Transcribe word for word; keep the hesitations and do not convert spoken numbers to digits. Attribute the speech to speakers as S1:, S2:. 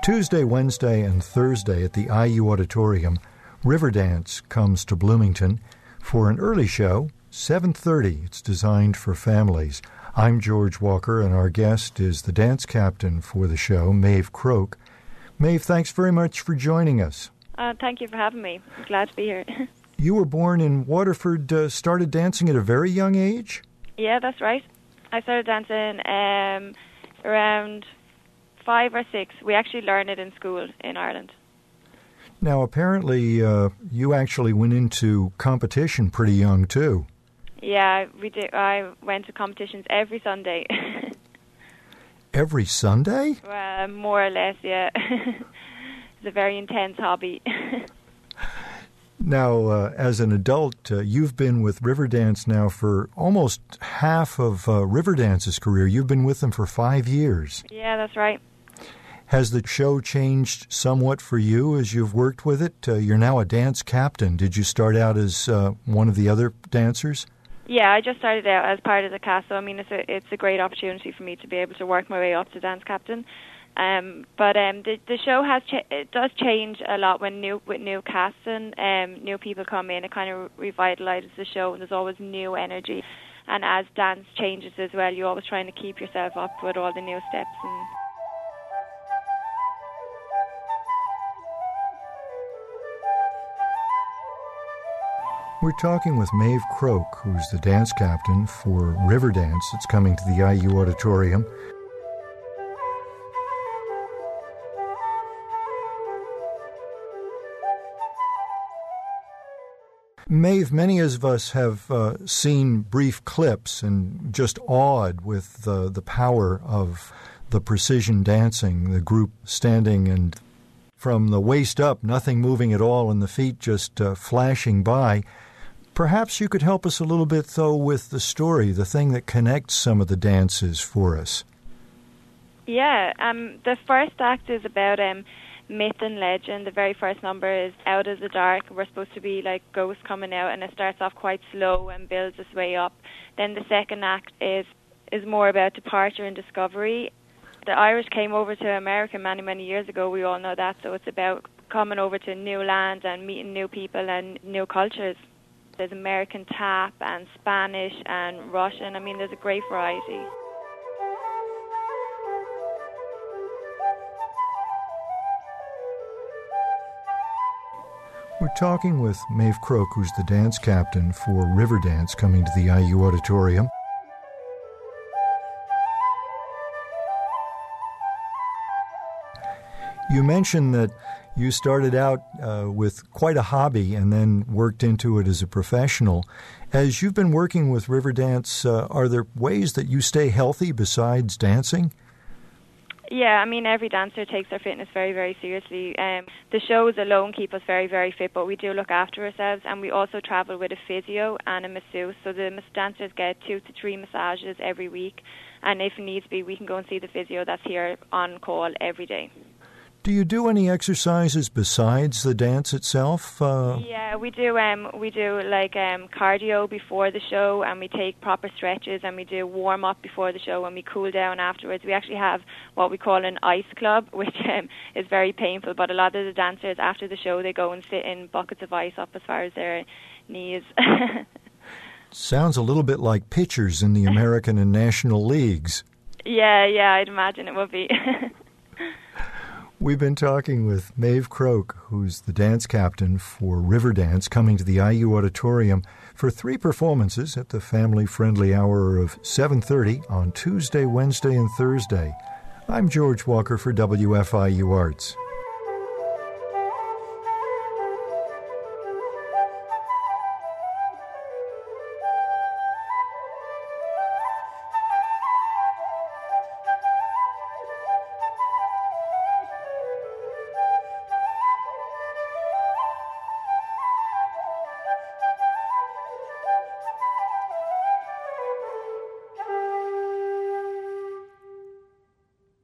S1: Tuesday, Wednesday, and Thursday at the I U Auditorium, Riverdance comes to Bloomington for an early show, seven thirty. It's designed for families. I'm George Walker, and our guest is the dance captain for the show, Maeve Croak. Maeve, thanks very much for joining us.
S2: Uh, thank you for having me. I'm glad to be here.
S1: You were born in Waterford, uh, started dancing at a very young age?
S2: Yeah, that's right. I started dancing um, around five or six. We actually learned it in school in Ireland.
S1: Now, apparently, uh, you actually went into competition pretty young, too.
S2: Yeah, we did. I went to competitions every Sunday.
S1: Every Sunday?
S2: Well, more or less, yeah. It's a very intense hobby.
S1: Now, uh, as an adult, uh, you've been with Riverdance now for almost half of uh, Riverdance's career. You've been with them for five years.
S2: Yeah, that's right.
S1: Has the show changed somewhat for you as you've worked with it? Uh, you're now a dance captain. Did you start out as uh, one of the other dancers?
S2: Yeah, I just started out as part of the cast, so I mean, it's a it's a great opportunity for me to be able to work my way up to dance captain. Um, but um, the the show has cha- it does change a lot when new with new casting, um, new people come in. It kind of revitalizes the show, and there's always new energy. And as dance changes as well, you're always trying to keep yourself up with all the new steps. And
S1: we're talking with Maeve Croak, who's the dance captain for Riverdance. It's coming to the I U Auditorium. Maeve, many of us have uh, seen brief clips and just awed with the, the power of the precision dancing, the group standing and from the waist up, nothing moving at all, and the feet just uh, flashing by. Perhaps you could help us a little bit, though, with the story, the thing that connects some of the dances for us.
S2: Yeah, um, the first act is about um, myth and legend. The very first number is Out of the Dark. We're supposed to be like ghosts coming out, and it starts off quite slow and builds its way up. Then the second act is is more about departure and discovery. The Irish came over to America many, many years ago. We all know that. So it's about coming over to new lands and meeting new people and new cultures. There's American tap and Spanish and Russian. I mean, there's a great variety.
S1: We're talking with Maeve Croak, who's the dance captain for Riverdance, coming to the I U Auditorium. You mentioned that you started out uh, with quite a hobby and then worked into it as a professional. As you've been working with Riverdance, uh, are there ways that you stay healthy besides dancing?
S2: Yeah, I mean, every dancer takes their fitness very, very seriously. Um, the shows alone keep us very, very fit, but we do look after ourselves, and we also travel with a physio and a masseuse. So the dancers get two to three massages every week, and if needs be, we can go and see the physio that's here on call every day.
S1: Do you do any exercises besides the dance itself? Uh...
S2: Yeah, we do. Um, we do like um, cardio before the show, and we take proper stretches, and we do warm up before the show, and we cool down afterwards. We actually have what we call an ice club, which um, is very painful. But a lot of the dancers after the show, they go and sit in buckets of ice up as far as their knees.
S1: Sounds a little bit like pitchers in the American and National Leagues.
S2: Yeah, yeah, I'd imagine it would be.
S1: We've been talking with Maeve Croak, who's the dance captain for Riverdance, coming to the I U Auditorium for three performances at the family-friendly hour of seven thirty on Tuesday, Wednesday, and Thursday. I'm George Walker for W F I U Arts.